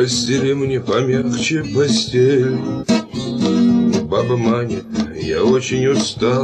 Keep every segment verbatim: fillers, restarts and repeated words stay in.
Постели мне помягче постель. Баба Маня, я очень устал,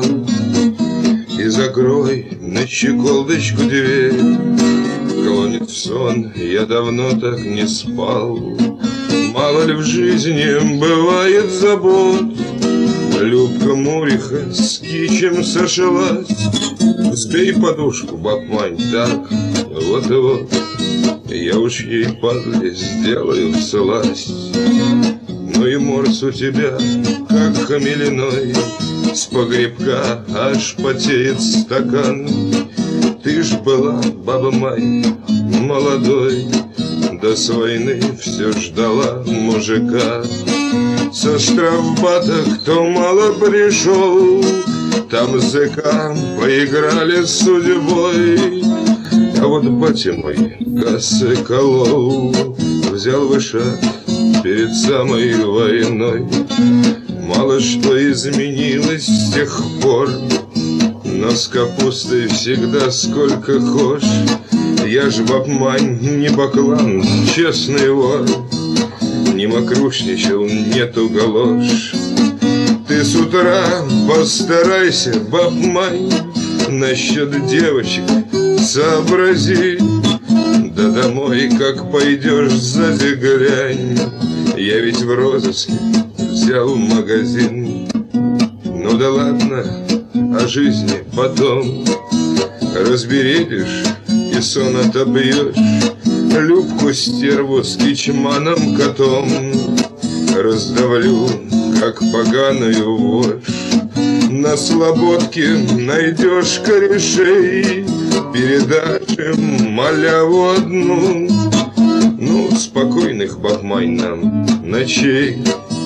и закрой на щеколдочку дверь. Клонит в сон, я давно так не спал. Мало ли в жизни бывает забот. Любка Муриха с кичем сошлась. Сбей подушку, баб Мань, так, вот и вот. Я уж ей, падле, сделаю сласть. Ну и морс у тебя, как хамелиной, с погребка аж потеет стакан. Ты ж была, баба Мань, молодой, до с войны все ждала мужика. Со штрафбата кто мало пришел, там зэка поиграли с судьбой. А вот батя мой кассы колол, взял вышаг перед самой войной. Мало что изменилось с тех пор, но с капустой всегда сколько хошь. Я ж, баб Мань, не баклан, честный вор, не мокрушничал, нету галош. Ты с утра постарайся, баб Мань, насчет девочек сообрази. Да домой, как пойдешь, зазиглянь. Я ведь в розыске взял магазин. Ну да ладно, о жизни потом разбередишь и сон отобьешь. Любку стерву с кичманом котом раздавлю, как поганую вошь. На слободке найдешь корешей, передашь им маляву одну. Ну, спокойных, баб Мань, нам ночей,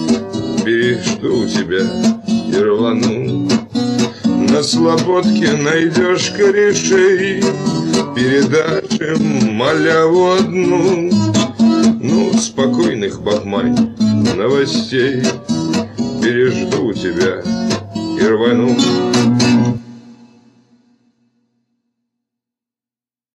пережду тебя и рвану. На слободке найдешь корешей, передашь им маляву одну. Ну, спокойных, баб Мань, новостей, пережду тебя и рвану.